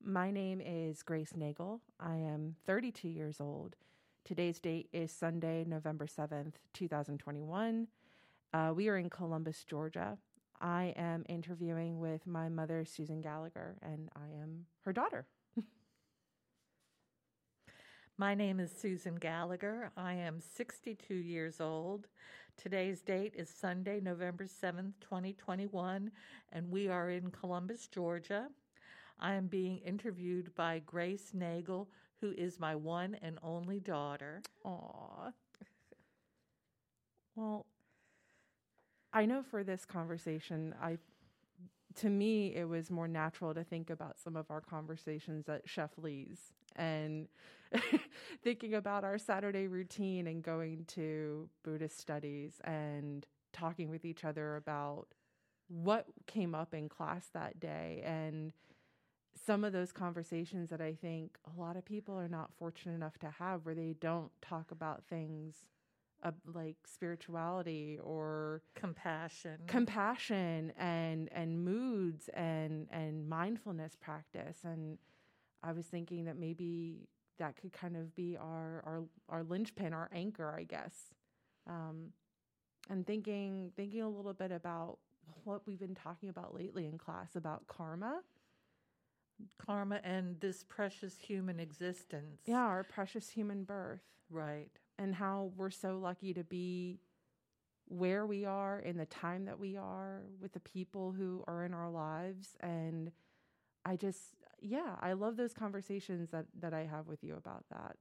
My name is Grace Nagel. I am 32 years old. Today's date is Sunday, November 7th, 2021. We are in Columbus, Georgia. I am interviewing with my mother, Susan Gallagher, and I am her daughter. My name is Susan Gallagher. I am 62 years old. Today's date is Sunday, November 7th, 2021, and we are in Columbus, Georgia. I am being interviewed by Grace Nagel, who is my one and only daughter. Aw. Well, I know for this conversation, to me, it was more natural to think about some of our conversations at Chef Lee's and thinking about our Saturday routine and going to Buddhist studies and talking with each other about what came up in class that day, and some of those conversations that I think a lot of people are not fortunate enough to have, where they don't talk about things like spirituality or compassion and moods and mindfulness practice. And I was thinking that maybe that could kind of be our linchpin, our anchor, I guess. And thinking a little bit about what we've been talking about lately in class about karma and this precious human existence. Yeah, our precious human birth. Right. And how we're so lucky to be where we are in the time that we are with the people who are in our lives. And I love those conversations that I have with you about that.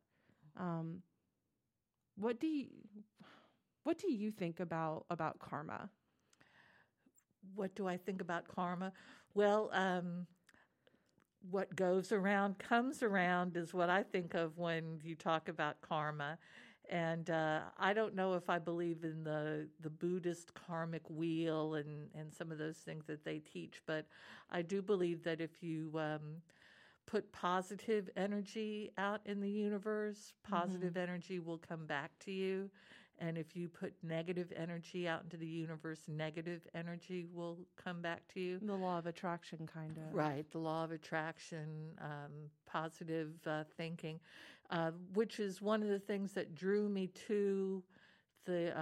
What do you think about karma? What do I think about karma? Well, what goes around comes around is what I think of when you talk about karma. And I don't know if I believe in the Buddhist karmic wheel and some of those things that they teach, but I do believe that if you put positive energy out in the universe, positive energy will come back to you. And if you put negative energy out into the universe, negative energy will come back to you. The law of attraction, kind of. Right, the law of attraction, positive thinking, which is one of the things that drew me to the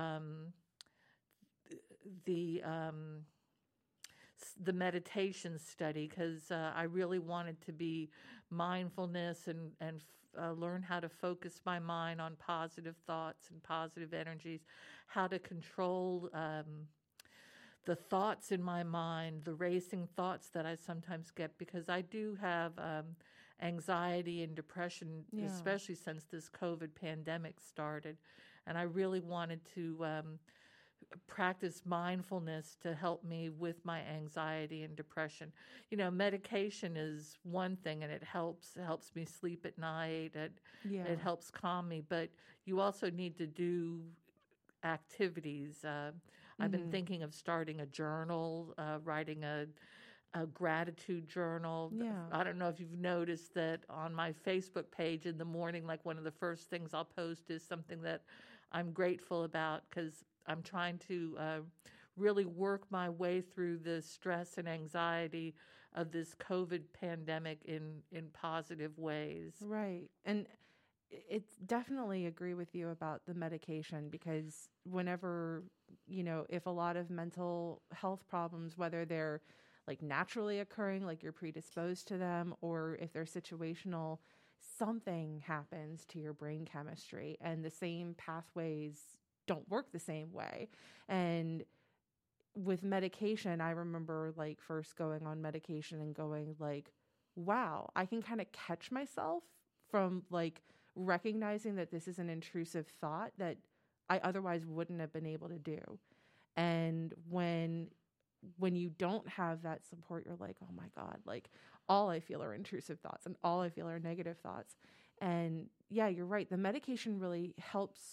meditation study, because I really wanted to be mindfulness and learn how to focus my mind on positive thoughts and positive energies, how to control the thoughts in my mind, the racing thoughts that I sometimes get, because I do have anxiety and depression, especially since this COVID pandemic started. And I really wanted to practice mindfulness to help me with my anxiety and depression. You know, medication is one thing, and it helps me sleep at night. It helps calm me, but you also need to do activities. I've been thinking of starting a journal, writing a gratitude journal. Yeah. I don't know if you've noticed that on my Facebook page in the morning, like one of the first things I'll post is something that I'm grateful about, because I'm trying to really work my way through the stress and anxiety of this COVID pandemic in positive ways. Right. And it's definitely agree with you about the medication, because whenever, if a lot of mental health problems, whether they're like naturally occurring, like you're predisposed to them, or if they're situational, something happens to your brain chemistry and the same pathways don't work the same way. And with medication, I remember like first going on medication and going like, wow, I can kind of catch myself from like recognizing that this is an intrusive thought that I otherwise wouldn't have been able to do. And when you don't have that support, you're like, oh my God, like all I feel are intrusive thoughts and all I feel are negative thoughts. And yeah, you're right. The medication really helps.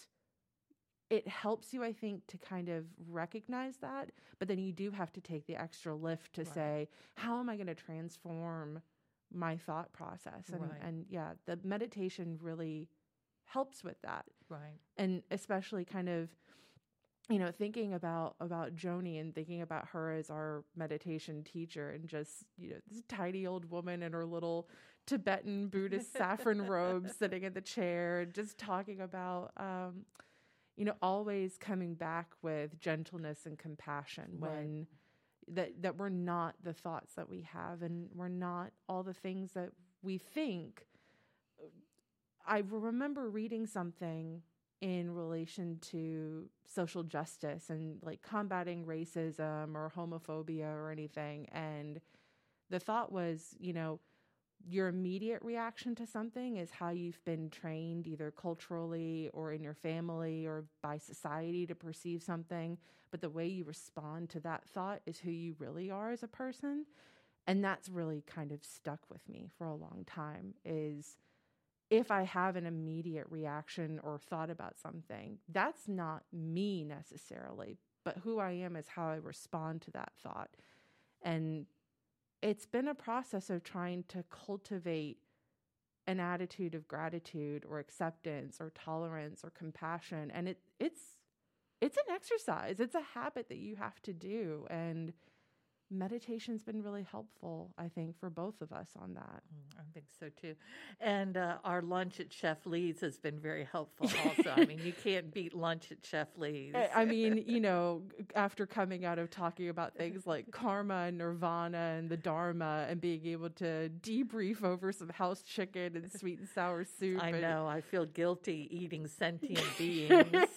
It helps you, I think, to kind of recognize that, but then you do have to take the extra lift to say, how am I going to transform my thought process? And yeah, the meditation really helps with that. Right. And especially kind of, thinking about Joni and thinking about her as our meditation teacher, and just, this tiny old woman in her little Tibetan Buddhist saffron robes sitting in the chair, just talking about, always coming back with gentleness and compassion when that we're not the thoughts that we have, and we're not all the things that we think. I remember reading something in relation to social justice and like combating racism or homophobia or anything. And the thought was, your immediate reaction to something is how you've been trained either culturally or in your family or by society to perceive something. But the way you respond to that thought is who you really are as a person. And that's really kind of stuck with me for a long time, is if I have an immediate reaction or thought about something, that's not me necessarily, but who I am is how I respond to that thought. And it's been a process of trying to cultivate an attitude of gratitude or acceptance or tolerance or compassion. And it's an exercise. It's a habit that you have to do. And meditation's been really helpful, I think, for both of us on that. I think so too. And our lunch at Chef Lee's has been very helpful also. I mean, you can't beat lunch at Chef Lee's. I mean, after coming out of talking about things like karma and nirvana and the Dharma and being able to debrief over some house chicken and sweet and sour soup. I know. I feel guilty eating sentient beings.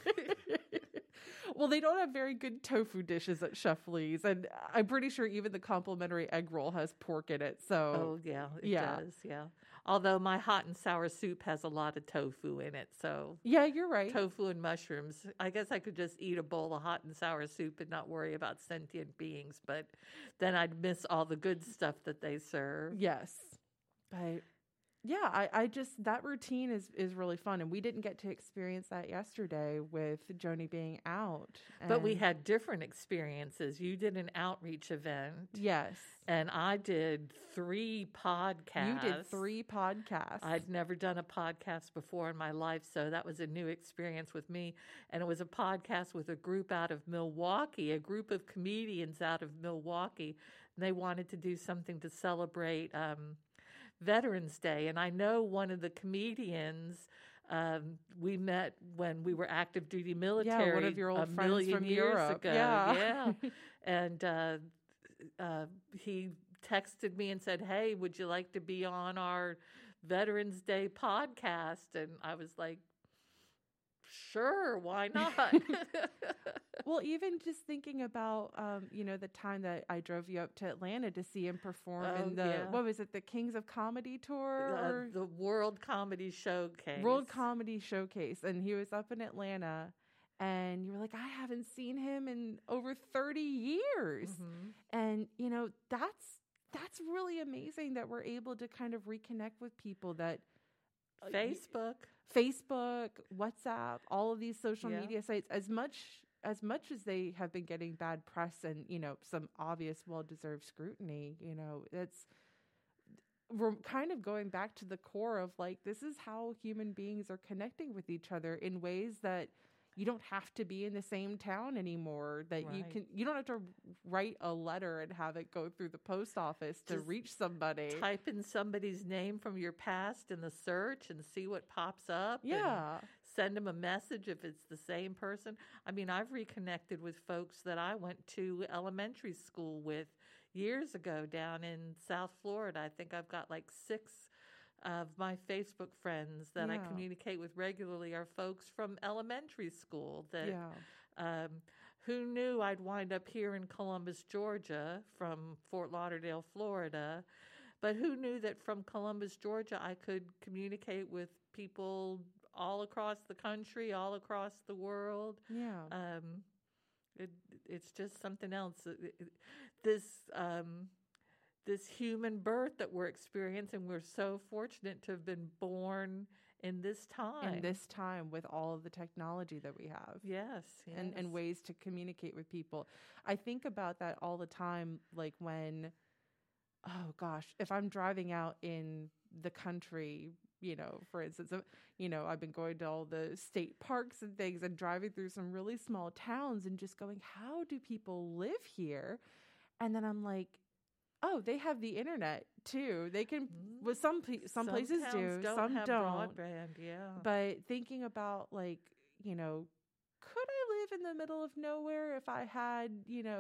Well, they don't have very good tofu dishes at Chef Lee's, and I'm pretty sure even the complimentary egg roll has pork in it. So, it does. Yeah. Although my hot and sour soup has a lot of tofu in it, so yeah, you're right. Tofu and mushrooms. I guess I could just eat a bowl of hot and sour soup and not worry about sentient beings, but then I'd miss all the good stuff that they serve. Yes, but. Yeah, I just, that routine is really fun. And we didn't get to experience that yesterday with Joni being out. But we had different experiences. You did an outreach event. Yes. And I did 3 podcasts. You did 3 podcasts. I'd never done a podcast before in my life, so that was a new experience with me. And it was a podcast with a group out of Milwaukee, a group of comedians out of Milwaukee. And they wanted to do something to celebrate Veterans Day. And I know one of the comedians we met when we were active duty military. Yeah, one of your old friends from years Europe. ago. Yeah. And he texted me and said, "Hey, would you like to be on our Veterans Day podcast?" And I was like, sure, why not? Well, even just thinking about, the time that I drove you up to Atlanta to see him perform in what was it, the Kings of Comedy tour? The World Comedy Showcase. World Comedy Showcase. And he was up in Atlanta, and you were like, I haven't seen him in over 30 years. Mm-hmm. And, that's really amazing that we're able to kind of reconnect with people that... Facebook, WhatsApp, all of these social media sites, as much as they have been getting bad press and, some obvious well-deserved scrutiny, we're kind of going back to the core of like, this is how human beings are connecting with each other in ways that you don't have to be in the same town anymore, that you don't have to write a letter and have it go through the post office to reach somebody. Type in somebody's name from your past in the search and see what pops up. Yeah. And send them a message if it's the same person. I mean, I've reconnected with folks that I went to elementary school with years ago down in South Florida. I think I've got like 6 of my Facebook friends that I communicate with regularly are folks from elementary school that who knew I'd wind up here in Columbus, Georgia from Fort Lauderdale, Florida, but who knew that from Columbus, Georgia, I could communicate with people all across the country, all across the world. Yeah. It's just something else. This human birth that we're experiencing, we're so fortunate to have been born in this time. In this time with all of the technology that we have. Yes. And ways to communicate with people. I think about that all the time, like when, if I'm driving out in the country, for instance, I've been going to all the state parks and things and driving through some really small towns and just going, how do people live here? And then I'm like, Oh, they have the internet too. They can, well, some places do, towns some have don't. broadband, yeah. But thinking about, like, you know, could I live in the middle of nowhere if I had,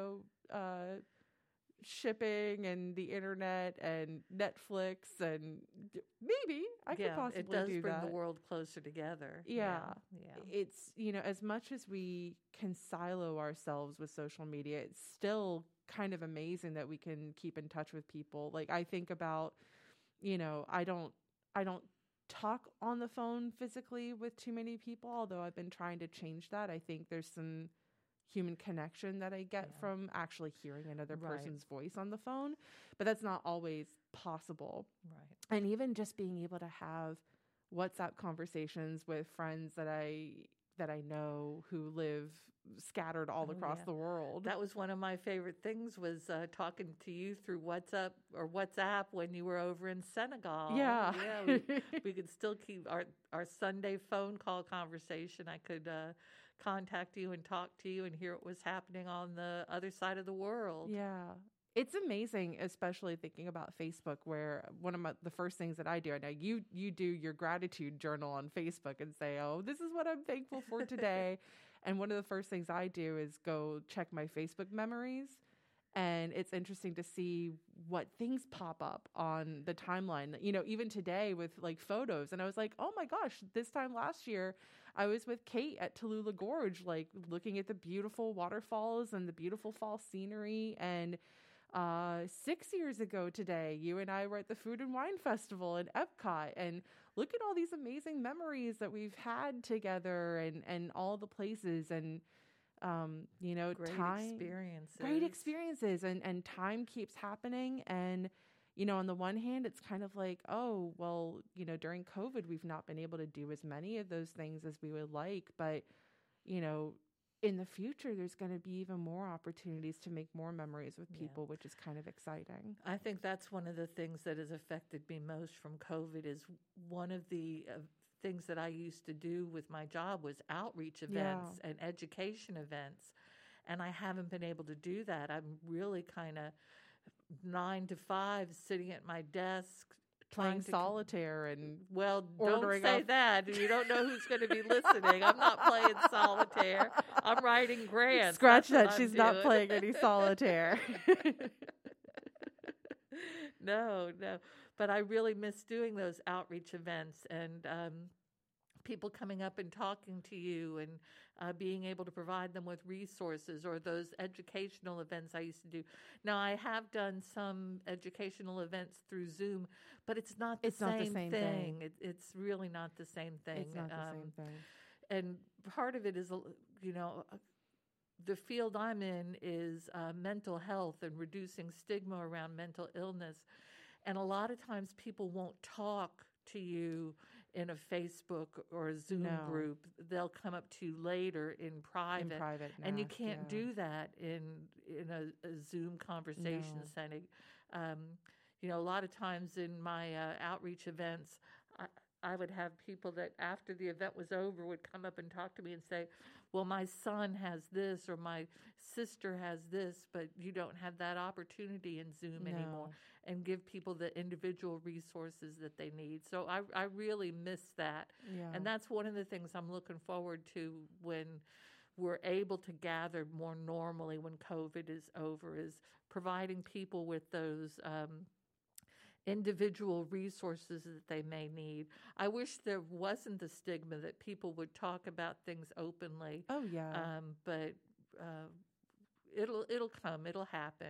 shipping and the internet and Netflix, and maybe I could possibly it does do bring that. the world closer together. Yeah. Yeah. It's, as much as we can silo ourselves with social media, it's still kind of amazing that we can keep in touch with people. Like, I think about, I don't talk on the phone physically with too many people, although I've been trying to change that. I think there's some human connection that I get from actually hearing another person's voice on the phone, but that's not always possible. Right. And even just being able to have WhatsApp conversations with friends that I know who live scattered all across the world. That was one of my favorite things, was talking to you through WhatsApp when you were over in Senegal. Yeah. We could still keep our Sunday phone call conversation. I could contact you and talk to you and hear what was happening on the other side of the world. Yeah. It's amazing, especially thinking about Facebook, where one of the first things that I do, I know you do your gratitude journal on Facebook and say, oh, this is what I'm thankful for today. And one of the first things I do is go check my Facebook memories. And it's interesting to see what things pop up on the timeline, even today with like photos. And I was like, oh my gosh, this time last year, I was with Kate at Tallulah Gorge, like looking at the beautiful waterfalls and the beautiful fall scenery. And 6 years ago today, you and I were at the Food and Wine Festival at Epcot, and look at all these amazing memories that we've had together, and all the places, and great experiences, and time keeps happening. And on the one hand, it's kind of like, oh, well, during COVID, we've not been able to do as many of those things as we would like, but in the future, there's going to be even more opportunities to make more memories with people, which is kind of exciting. I think that's one of the things that has affected me most from COVID. Is one of the things that I used to do with my job was outreach events and education events, and I haven't been able to do that. I'm really kind of 9 to 5 sitting at my desk, playing solitaire and don't say that. You don't know who's going to be listening. I'm not playing solitaire. I'm writing grants. Scratch that. She's not playing any solitaire. No. But I really miss doing those outreach events and people coming up and talking to you and being able to provide them with resources, or those educational events I used to do. Now, I have done some educational events through Zoom, but it's not the same thing. It's really not the same thing. It's not the same thing. And part of it is, the field I'm in is mental health and reducing stigma around mental illness. And a lot of times people won't talk to you in a Facebook or a Zoom group. They'll come up to you later in private. And you can't do that in a Zoom conversation setting. A lot of times in my outreach events, I would have people that after the event was over would come up and talk to me and say, well, my son has this, or my sister has this, but you don't have that opportunity in Zoom anymore, and give people the individual resources that they need. So I really miss that. Yeah. And that's one of the things I'm looking forward to when we're able to gather more normally when COVID is over, is providing people with those individual resources that they may need. I wish there wasn't the stigma that people would talk about things openly. Oh yeah. But it'll come. It'll happen.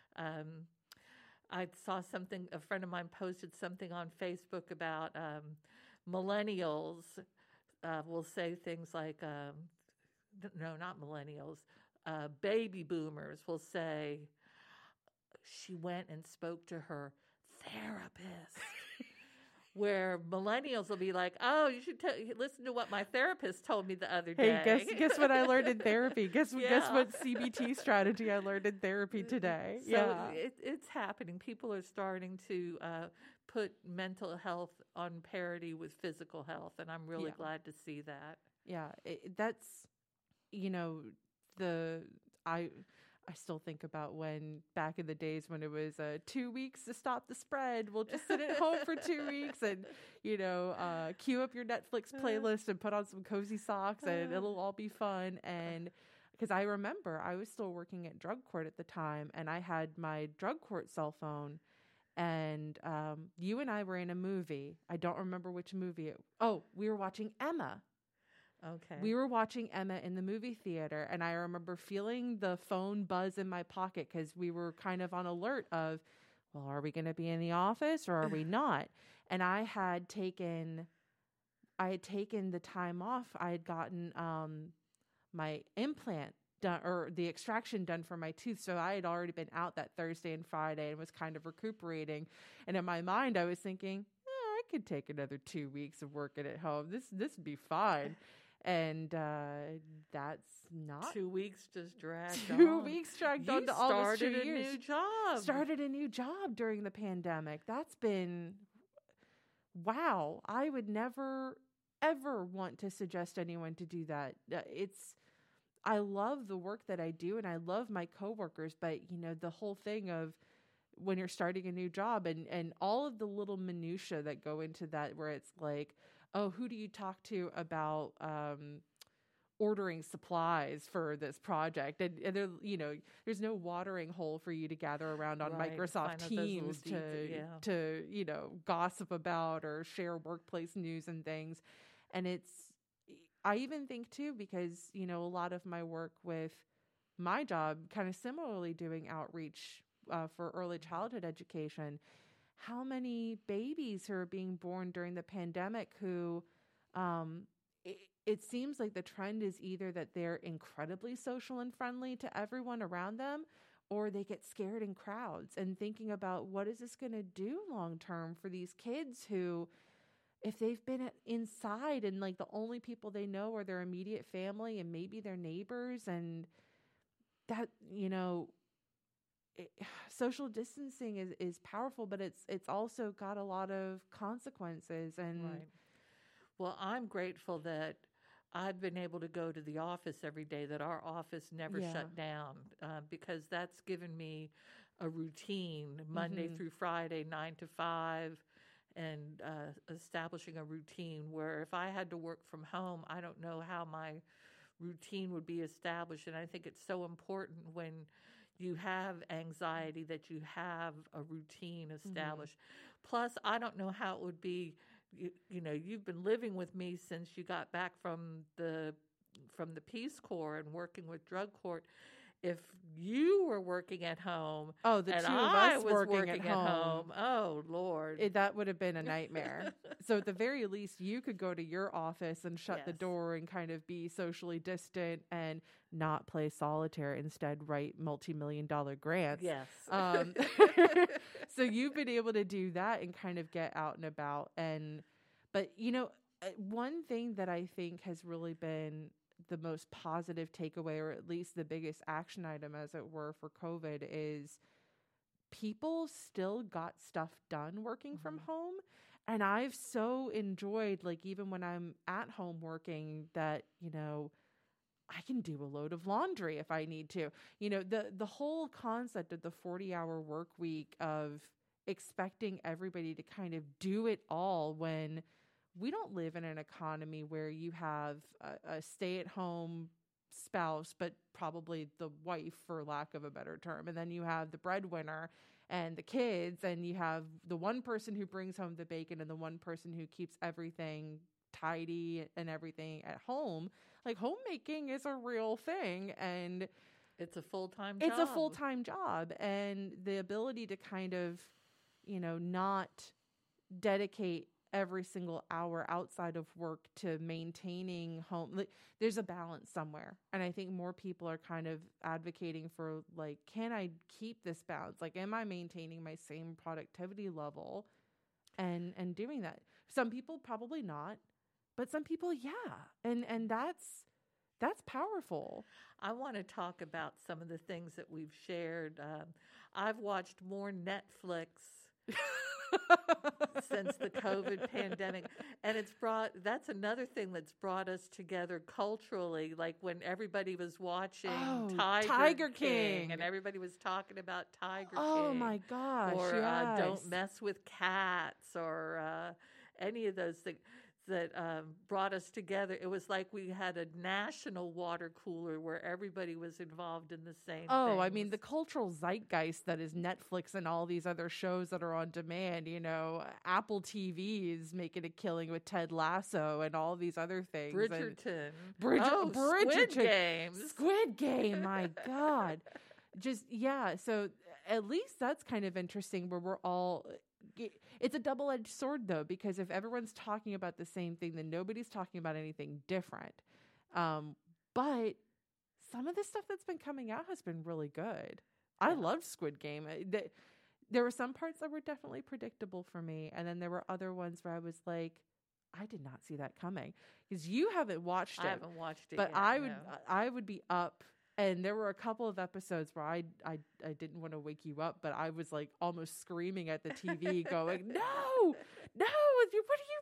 I saw something. A friend of mine posted something on Facebook about millennials will say things like, no, not millennials. Baby boomers will say, she went and spoke to her therapist. Where millennials will be like, oh, you should listen to what my therapist told me the other day. Hey, guess what I learned in therapy? Guess what CBT strategy I learned in therapy today? So it's happening. People are starting to put mental health on parity with physical health, and I'm really glad to see that. Yeah, that's, I still think about when back in the days when it was 2 weeks to stop the spread. We'll just sit at home for 2 weeks and, queue up your Netflix playlist and put on some cozy socks and it'll all be fun. And because I remember I was still working at drug court at the time and I had my drug court cell phone. And you and I were in a movie. I don't remember which movie. We were watching Emma. Okay. We were watching Emma in the movie theater, and I remember feeling the phone buzz in my pocket because we were kind of on alert of, well, are we going to be in the office or are we not? And I had taken the time off. I had gotten my implant done, or the extraction done for my tooth. So I had already been out that Thursday and Friday and was kind of recuperating. And in my mind, I was thinking, I could take another 2 weeks of working at home. This would be fine. And that's not 2 weeks just dragged 2 on. weeks dragged You on to almost 2 started a years. new job. Started a new job during the pandemic. That's been, wow. I would never, ever want to suggest anyone to do that. I love the work that I do and I love my coworkers, but the whole thing of when you're starting a new job and all of the little minutia that go into that, where it's like, oh, who do you talk to about ordering supplies for this project? And there, there's no watering hole for you to gather around on Right, Microsoft find out those little Teams details, to gossip about or share workplace news and things. And I even think too, because, a lot of my work with my job, kind of similarly doing outreach for early childhood education, how many babies who are being born during the pandemic who it seems like the trend is either that they're incredibly social and friendly to everyone around them, or they get scared in crowds and thinking about what is this going to do long term for these kids who, if they've been inside and like the only people they know are their immediate family and maybe their neighbors, and that, social distancing is powerful, but it's also got a lot of consequences. And Right. Well, I'm grateful that I've been able to go to the office every day, that our office never shut down, because that's given me a routine Monday through Friday, 9 to 5, and establishing a routine where if I had to work from home, I don't know how my routine would be established. And I think it's so important when you have anxiety that you have a routine established. Plus, I don't know how it would be. You've been living with me since you got back from the Peace Corps and working with drug court. If you were working at home, the two of I us was working at home, oh Lord, that would have been a nightmare. So at the very least, you could go to your office and shut the door and kind of be socially distant and not play solitaire. Instead, write multi-million-dollar grants. Yes. So you've been able to do that and kind of get out and about. But one thing that I think has really been the most positive takeaway, or at least the biggest action item, as it were, for COVID, is people still got stuff done working from home. And I've so enjoyed, like, even when I'm at home working, that, I can do a load of laundry if I need to. The whole concept of the 40-hour work week, of expecting everybody to kind of do it all, when we don't live in an economy where you have a stay-at-home spouse, but probably the wife, for lack of a better term. And then you have the breadwinner and the kids, and you have the one person who brings home the bacon and the one person who keeps everything tidy and everything at home. Like, homemaking is a real thing, and it's a full-time job. It's a full-time job, and the ability to kind of, not dedicate every single hour outside of work to maintaining home. Like, there's a balance somewhere. And I think more people are kind of advocating for, like, can I keep this balance? Like, am I maintaining my same productivity level and doing that? Some people probably not, but some people, yeah. And that's powerful. I want to talk about some of the things that we've shared. I've watched more Netflix since the COVID pandemic. And that's another thing that's brought us together culturally. Like when everybody was watching Tiger King and everybody was talking about Tiger King. Oh my gosh. Or yes. Don't Mess with Cats, or any of those things that brought us together. It was like we had a national water cooler where everybody was involved in the same things. I mean, the cultural zeitgeist that is Netflix and all these other shows that are on demand, Apple TV is making a killing with Ted Lasso and all these other things. Bridgerton. Bridgerton. Squid Games. Squid Game, my God. So at least that's kind of interesting where we're all... It's a double-edged sword, though, because if everyone's talking about the same thing, then nobody's talking about anything different. But some of the stuff that's been coming out has been really good. I loved Squid Game. There were some parts that were definitely predictable for me, and then there were other ones where I was like, I did not see that coming. Because you haven't watched it. I haven't watched it but yet, I would be up. And there were a couple of episodes where I didn't want to wake you up, but I was like almost screaming at the TV going, no, what do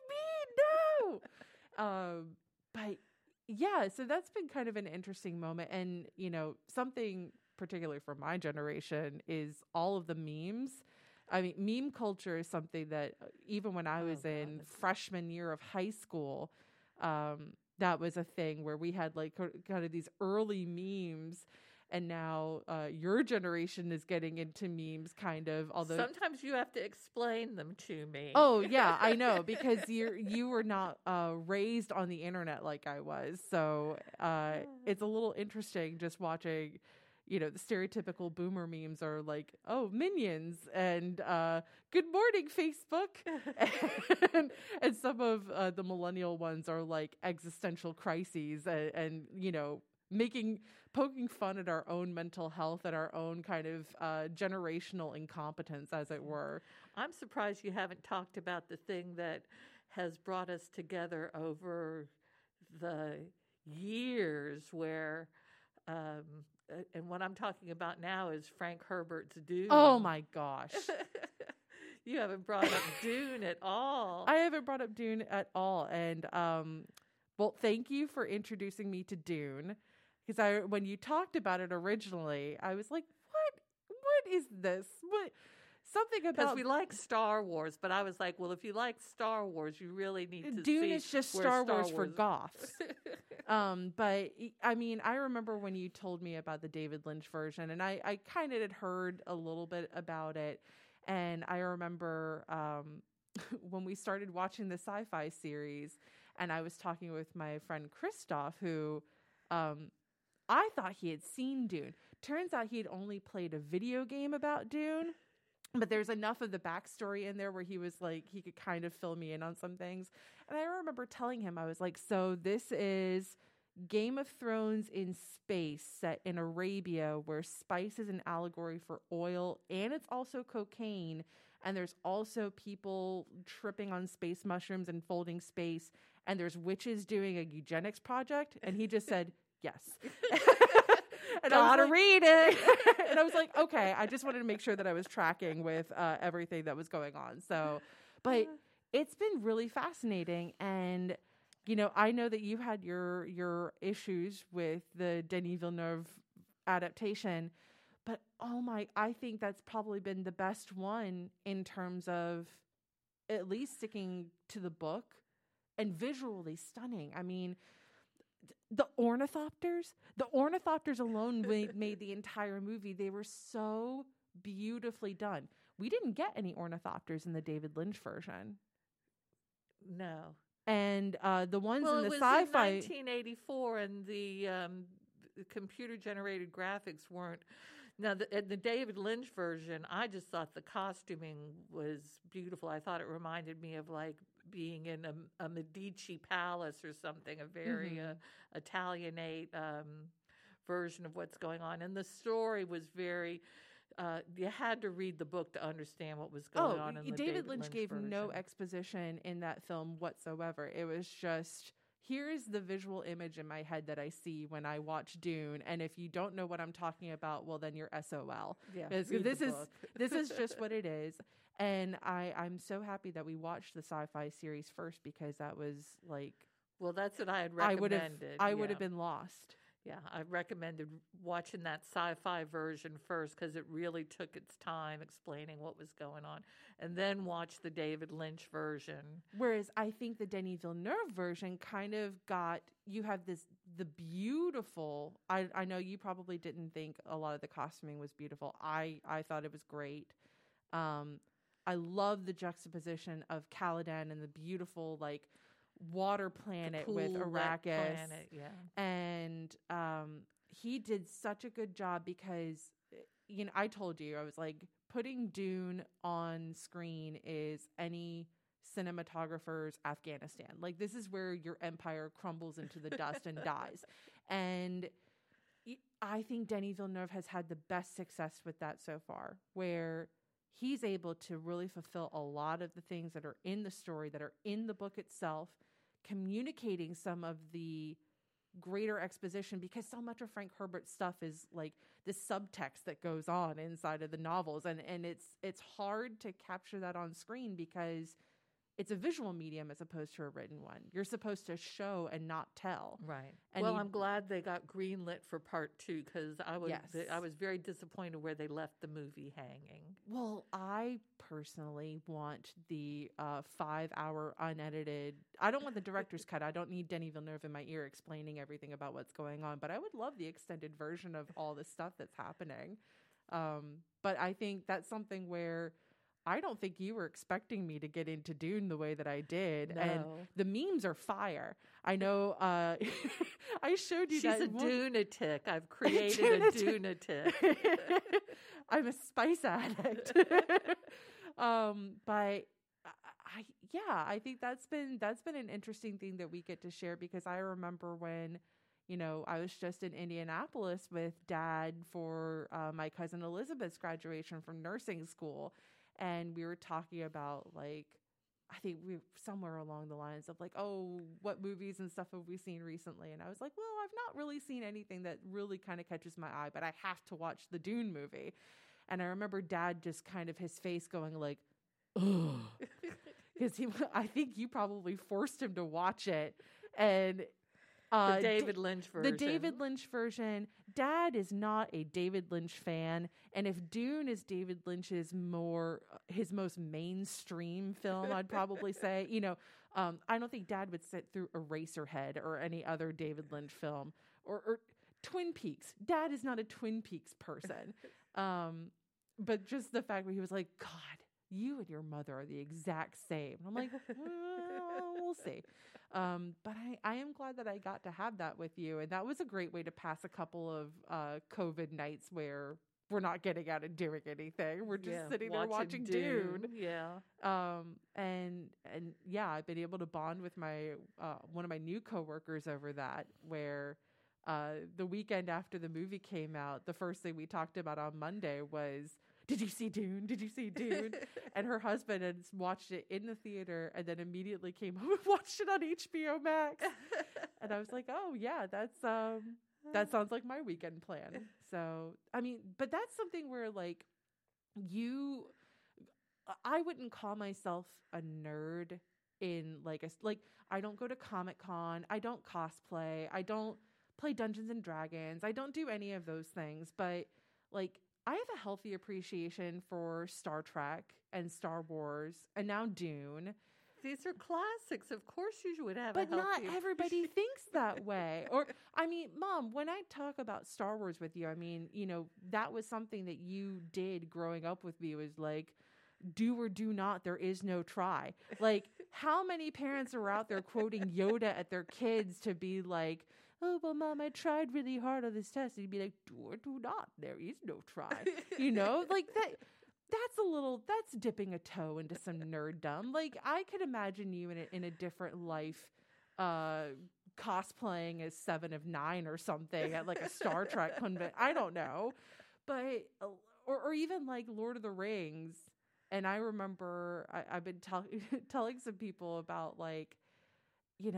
you mean? No. But yeah, so that's been kind of an interesting moment. And, something particularly for my generation is all of the memes. I mean, meme culture is something that even when I was in freshman year of high school, that was a thing where we had like kind of these early memes, and now your generation is getting into memes kind of, although sometimes you have to explain them to me. Oh yeah, I know, because you were not raised on the internet like I was. So it's a little interesting just watching, the stereotypical boomer memes are like, oh, Minions and good morning, Facebook. and some of the millennial ones are like existential crises and poking fun at our own mental health and our own kind of generational incompetence, as it were. I'm surprised you haven't talked about the thing that has brought us together over the years where... and what I'm talking about now is Frank Herbert's Dune. Oh my gosh. You haven't brought up Dune at all. I haven't brought up Dune at all. And, well, thank you for introducing me to Dune. Because when you talked about it originally, I was like, what is this? Something about... Because we like Star Wars, but I was like, well, if you like Star Wars, you really need to Dune see is just Star Wars for goths. But, I mean, I remember when you told me about the David Lynch version, and I kind of had heard a little bit about it. And I remember when we started watching the sci-fi series, and I was talking with my friend Christoph, who I thought he had seen Dune. Turns out he had only played a video game about Dune. But there's enough of the backstory in there where he was like, he could kind of fill me in on some things. And I remember telling him, I was like, so this is Game of Thrones in space set in Arabia where spice is an allegory for oil and it's also cocaine. And there's also people tripping on space mushrooms and folding space. And there's witches doing a eugenics project. And he just said, yes. And gotta read it. And I was like, okay, I just wanted to make sure that I was tracking with everything that was going on. So, but it's been really fascinating. And, I know that you had your issues with the Denis Villeneuve adaptation, but I think that's probably been the best one in terms of at least sticking to the book and visually stunning. I mean, the ornithopters alone made the entire movie. They were so beautifully done. We didn't get any ornithopters in the David Lynch version. No. And the ones in the sci-fi... Well, it was in 1984, and the computer-generated graphics weren't... Now, in the David Lynch version, I just thought the costuming was beautiful. I thought it reminded me of, like, being in a Medici palace or something, a very Italianate version of what's going on. And the story was very... you had to read the book to understand what was going on in the David Lynch gave version. no exposition in that film whatsoever. It was just here's the visual image in my head that I see when I watch Dune. And if you don't know what I'm talking about, well, then you're SOL. Yeah, This is just what it is. And I'm so happy that we watched the sci-fi series first, because that was like, well, that's what I had recommended. I would have been lost. Yeah, I recommended watching that sci-fi version first, because it really took its time explaining what was going on, and then watch the David Lynch version. Whereas I think the Denis Villeneuve version kind of you have the beautiful, I know you probably didn't think a lot of the costuming was beautiful. I thought it was great. I love the juxtaposition of Caladan and the beautiful, like, water planet cool, with Arrakis. Planet, yeah. And he did such a good job, because, you know, I told you, I was like, putting Dune on screen is any cinematographer's Afghanistan. Like, this is where your empire crumbles into the dust and dies. And I think Denis Villeneuve has had the best success with that so far, where he's able to really fulfill a lot of the things that are in the story, that are in the book itself, communicating some of the greater exposition, because so much of Frank Herbert's stuff is like the subtext that goes on inside of the novels. And it's hard to capture that on screen, because it's a visual medium as opposed to a written one. You're supposed to show and not tell. Right. And well, I'm glad they got greenlit for part 2, because I was very disappointed where they left the movie hanging. Well, I personally want the 5-hour unedited. I don't want the director's cut. I don't need Denis Villeneuve in my ear explaining everything about what's going on. But I would love the extended version of all the stuff that's happening. But I think that's something where I don't think you were expecting me to get into Dune the way that I did. No. And the memes are fire. I know I showed you She's that. She's a Dunatic. I've created a Dunatic. I'm a spice addict. But I think that's been an interesting thing that we get to share, because I remember when, you know, I was just in Indianapolis with Dad for my cousin Elizabeth's graduation from nursing school. And we were talking about, like, I think we were somewhere along the lines of like, oh, what movies and stuff have we seen recently? And I was like, well, I've not really seen anything that really kind of catches my eye, but I have to watch the Dune movie. And I remember Dad just kind of his face going like, ugh. Because I think you probably forced him to watch it. And the David Lynch version. The David Lynch version. Dad is not a David Lynch fan, and if Dune is David Lynch's his most mainstream film, I'd probably say, you know, I don't think Dad would sit through Eraserhead or any other David Lynch film, or Twin Peaks. Dad is not a Twin Peaks person, but just the fact that he was like, God, you and your mother are the exact same. And I'm like, well, we'll see. But I am glad that I got to have that with you. And that was a great way to pass a couple of COVID nights where we're not getting out and doing anything. We're just sitting there watching Dune. Yeah. And yeah, I've been able to bond with my one of my new coworkers over that, where the weekend after the movie came out, the first thing we talked about on Monday was, did you see Dune? Did you see Dune? And her husband had watched it in the theater and then immediately came home and watched it on HBO Max. And I was like, oh yeah, that sounds like my weekend plan. So, I mean, but that's something where like I wouldn't call myself a nerd in like I don't go to Comic-Con. I don't cosplay. I don't play Dungeons and Dragons. I don't do any of those things, but like, I have a healthy appreciation for Star Trek and Star Wars and now Dune. These are classics. Of course you would have but a healthy not everybody thinks that way. Or, I mean, Mom, when I talk about Star Wars with you, I mean, you know, that was something that you did growing up with me, was like, do or do not, there is no try. Like, how many parents are out there quoting Yoda at their kids to be like, oh, well, Mom, I tried really hard on this test. And you'd be like, do or do not. There is no try. You know, like that's dipping a toe into some nerddom. Like, I could imagine you in a different life, cosplaying as Seven of Nine or something at like a Star Trek convention. I don't know. But, or even like Lord of the Rings. And I remember I've been telling some people about, like, you know,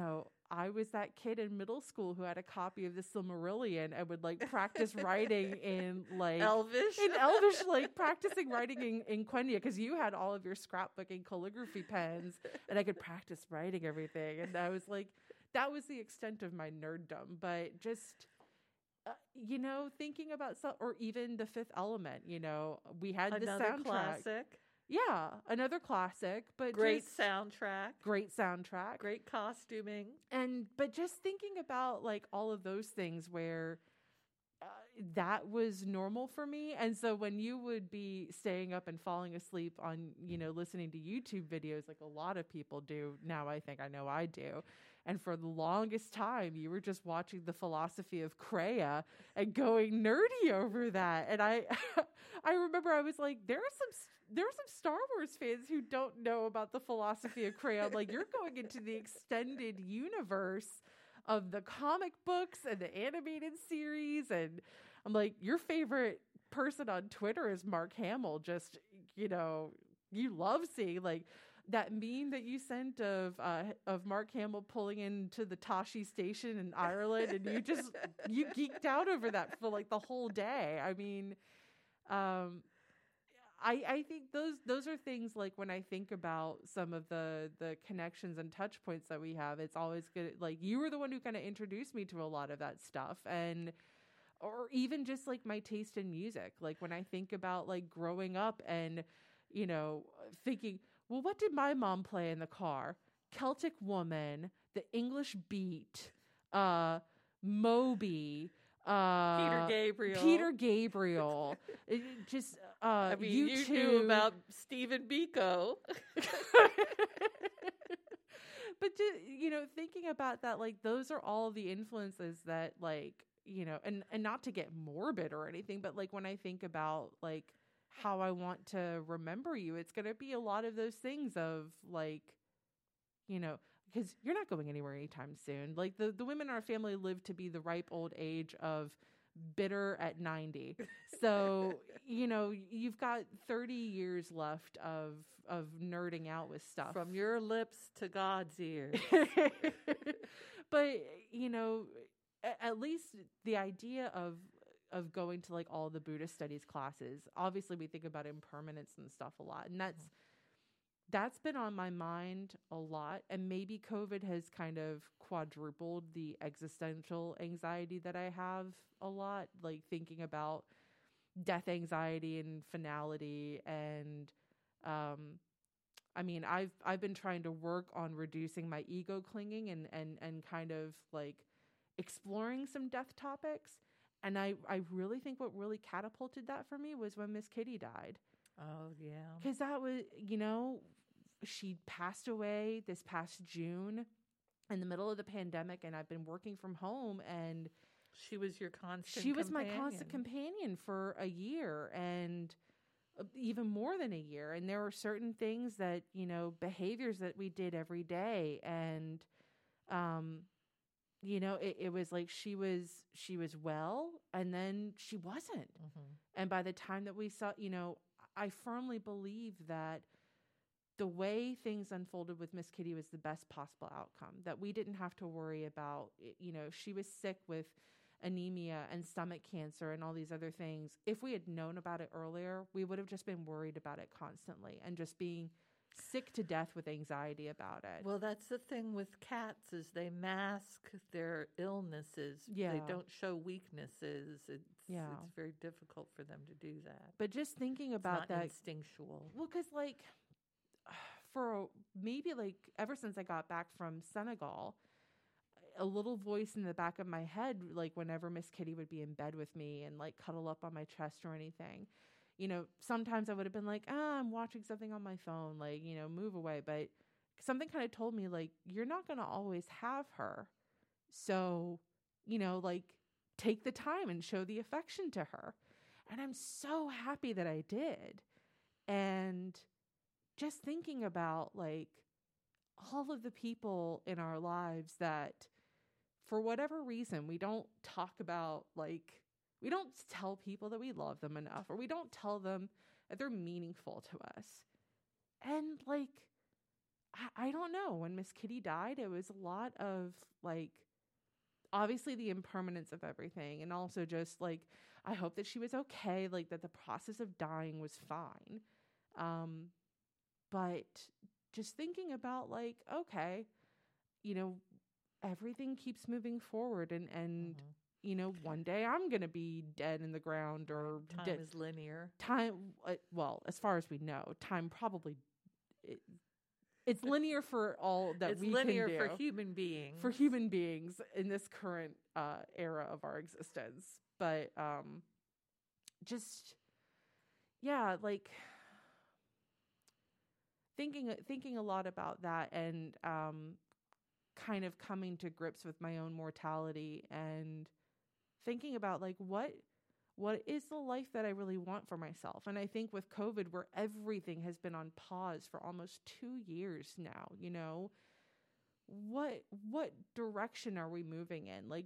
I was that kid in middle school who had a copy of the Silmarillion and would like practice writing in like Elvish. in Elvish, like practicing writing in Quenya, because you had all of your scrapbooking calligraphy pens and I could practice writing everything. And I was like, that was the extent of my nerddom. But just, thinking about or even The Fifth Element, we had the Another soundtrack. classic. Yeah, another classic, but Great soundtrack. Great soundtrack. Great costuming. But just thinking about like all of those things where that was normal for me. And so when you would be staying up and falling asleep on, listening to YouTube videos, like a lot of people do now, I know I do. And for the longest time, you were just watching The Philosophy of Kreia and going nerdy over that. And I remember I was like, there are some Star Wars fans who don't know about The Philosophy of Kreia. I'm like, you're going into the extended universe of the comic books and the animated series. And I'm like, your favorite person on Twitter is Mark Hamill. Just, you love seeing like that meme that you sent of Mark Hamill pulling into the Tashi station in Ireland, and you geeked out over that for like the whole day. I mean, I think those are things like when I think about some of the connections and touch points that we have, it's always good. Like you were the one who kind of introduced me to a lot of that stuff, or even just like my taste in music. Like when I think about like growing up and, thinking, well, what did my mom play in the car? Celtic Woman, The English Beat, Moby, Peter Gabriel. Just you knew about Stephen Biko. But just, thinking about that, like those are all the influences that like, and not to get morbid or anything, but like when I think about like how I want to remember you, it's going to be a lot of those things of like, because you're not going anywhere anytime soon. Like the women in our family live to be the ripe old age of bitter at 90. So, you've got 30 years left of nerding out with stuff. From your lips to God's ears. But, at least the idea of going to like all the Buddhist studies classes, obviously we think about impermanence and stuff a lot. And that's been on my mind a lot. And maybe COVID has kind of quadrupled the existential anxiety that I have a lot, like thinking about death anxiety and finality. And, I mean, I've been trying to work on reducing my ego clinging and kind of like exploring some death topics. And I really think what really catapulted that for me was when Miss Kitty died. Oh, yeah. Because that was, she passed away this past June in the middle of the pandemic, and I've been working from home, and she was your constant She was my constant companion for a year, and even more than a year. And there were certain things that, behaviors that we did every day. And, it was like she was well, and then she wasn't. Mm-hmm. And by the time that we saw, I firmly believe that the way things unfolded with Miss Kitty was the best possible outcome, that we didn't have to worry about, she was sick with anemia and stomach cancer and all these other things. If we had known about it earlier, we would have just been worried about it constantly and just being sick to death with anxiety about it. Well, that's the thing with cats, is they mask their illnesses. Yeah. They don't show weaknesses. It's very difficult for them to do that. But just thinking about that, instinctual. Well, because like for maybe like ever since I got back from Senegal, a little voice in the back of my head, like whenever Miss Kitty would be in bed with me and like cuddle up on my chest or anything, sometimes I would have been like, I'm watching something on my phone, like, move away. But something kind of told me like, you're not going to always have her. So, like take the time and show the affection to her. And I'm so happy that I did. And just thinking about like all of the people in our lives that for whatever reason, we don't talk about, like, we don't tell people that we love them enough, or we don't tell them that they're meaningful to us. And like, I don't know. When Miss Kitty died, it was a lot of like, obviously the impermanence of everything, and also just like, I hope that she was okay, like that the process of dying was fine. Um, but just thinking about like, okay, you know, everything keeps moving forward, and Mhm. you know, one day I'm going to be dead in the ground, or Right. Time is linear. time, well, as far as we know, time probably, it, it's linear for all that It's we can linear do for human beings. for human beings in this current era of our existence. But just, yeah, like thinking a lot about that, and kind of coming to grips with my own mortality, and thinking about like, what is the life that I really want for myself. And I think with COVID, where everything has been on pause for almost 2 years now, you know, what direction are we moving in? Like,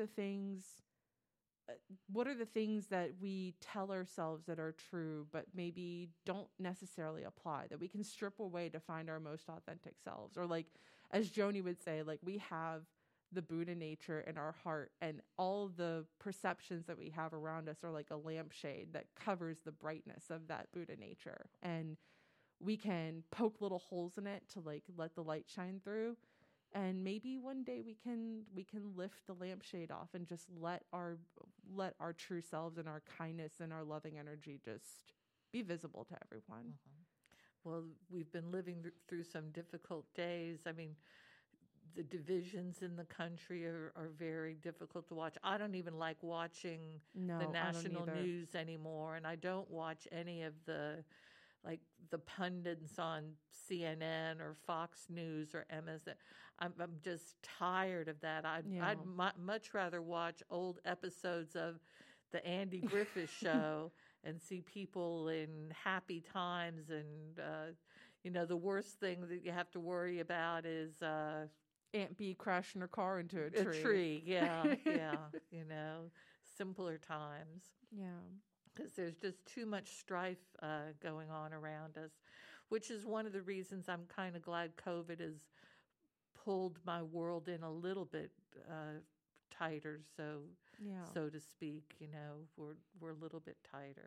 what are the things that we tell ourselves that are true, but maybe don't necessarily apply, that we can strip away to find our most authentic selves? Or like, as Joni would say, like, we have the Buddha nature in our heart, and all the perceptions that we have around us are like a lampshade that covers the brightness of that Buddha nature. And we can poke little holes in it to like let the light shine through. And maybe one day we can lift the lampshade off and just let our true selves and our kindness and our loving energy just be visible to everyone. Well, we've been living through some difficult days. I mean, the divisions in the country are very difficult to watch. I don't even like watching No, the I don't national either. news anymore, and I don't watch any of the like the pundits on CNN or Fox News or MSN. I'm just tired of that. Yeah. I'd much rather watch old episodes of the Andy Griffith Show and see people in happy times. And you know, the worst thing that you have to worry about is Aunt Bee crashing her car into a a tree. tree. Yeah, yeah. You know, simpler times. Yeah. Because there's just too much strife going on around us, which is one of the reasons I'm kind of glad COVID has pulled my world in a little bit tighter, so Yeah. so to speak. You know, we're a little bit tighter,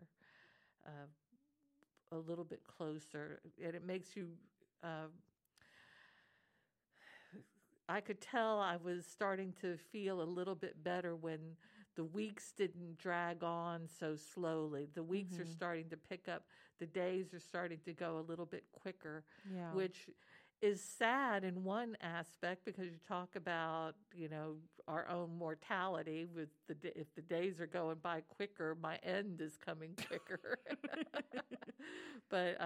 a little bit closer, and it makes you. I could tell I was starting to feel a little bit better when the weeks didn't drag on so slowly. The weeks are starting to pick up. The days are starting to go a little bit quicker, Yeah. which is sad in one aspect because you talk about, you know, our own mortality with if the days are going by quicker, my end is coming quicker. But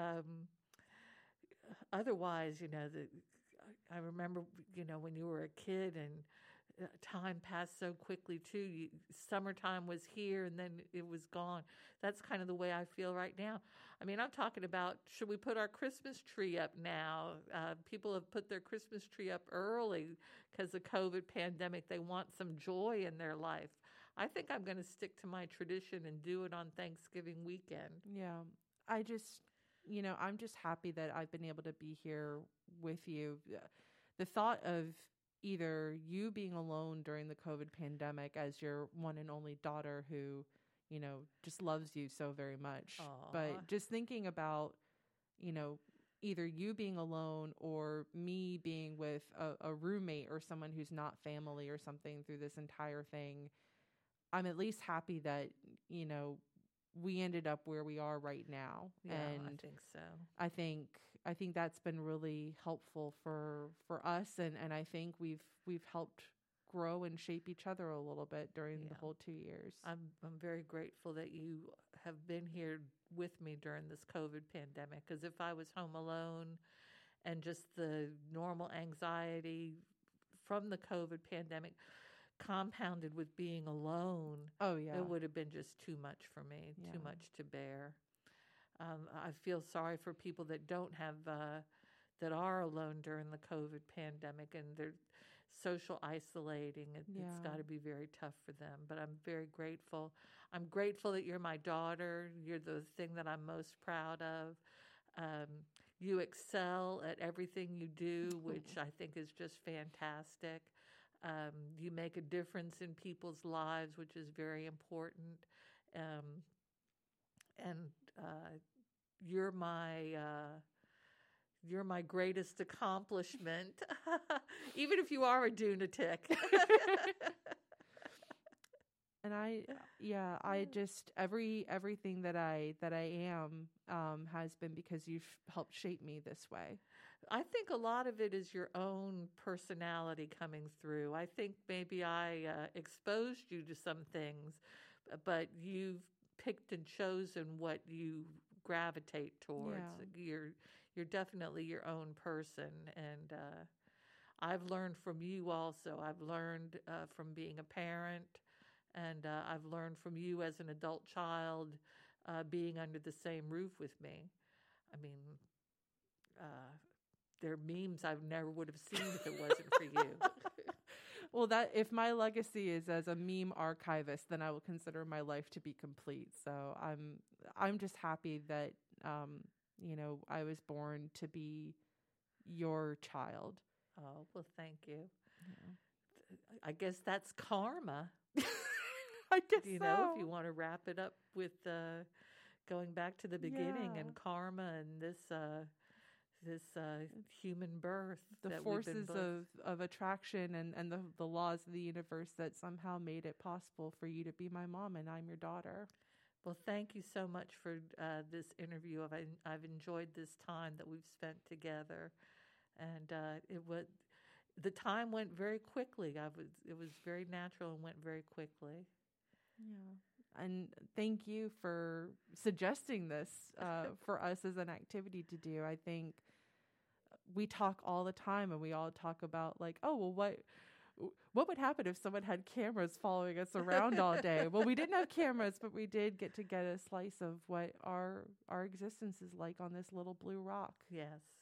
otherwise, you know, I remember, you know, when you were a kid and time passed so quickly too. Summertime was here and then it was gone. That's kind of the way I feel right now. I mean, I'm talking about, should we put our Christmas tree up now? People have put their Christmas tree up early because of COVID pandemic. They want some joy in their life. I think I'm going to stick to my tradition and do it on Thanksgiving weekend. Yeah. I just, you know, I'm just happy that I've been able to be here with you. The thought of either you being alone during the COVID pandemic as your one and only daughter who, you know, just loves you so very much. Aww. But just thinking about, you know, either you being alone or me being with a roommate or someone who's not family or something through this entire thing, I'm at least happy that, you know, we ended up where we are right now. Yeah, and I think so. I think that's been really helpful for us, and I think we've helped grow and shape each other a little bit during the whole 2 years. I'm very grateful that you have been here with me during this COVID pandemic, because if I was home alone and just the normal anxiety from the COVID pandemic compounded with being alone, Oh yeah, it would have been just too much for me, too much to bear. I feel sorry for people that don't have, that are alone during the COVID pandemic and they're social isolating. It's got to be very tough for them, but I'm very grateful. I'm grateful that you're my daughter. You're the thing that I'm most proud of. You excel at everything you do, which I think is just fantastic. You make a difference in people's lives, which is very important. Um, and you're my you're my greatest accomplishment, even if you are a lunatic. And I just everything that I am has been because you've helped shape me this way. I think a lot of it is your own personality coming through. I think maybe I exposed you to some things, but you've picked and chosen what you gravitate towards. Yeah. You're definitely your own person, and I've learned from you also. I've learned from being a parent, and I've learned from you as an adult child, being under the same roof with me. I mean, there are memes I never would have seen if it wasn't for you. Well, that if my legacy is as a meme archivist, then I will consider my life to be complete. So I'm just happy that I was born to be your child. Oh, well, thank you. Yeah. I guess that's karma. I guess If so. you want to wrap it up with going back to the beginning and karma and this human birth, The that forces of attraction and the laws of the universe that somehow made it possible for you to be my mom and I'm your daughter. Well, thank you so much for this interview. I've enjoyed this time that we've spent together, and the time went very quickly. It was very natural and went very quickly. Yeah. And thank you for suggesting this for us as an activity to do. I think we talk all the time and we all talk about like, oh, well, what would happen if someone had cameras following us around all day? Well, we didn't have cameras, but we did get a slice of what our existence is like on this little blue rock. Yes.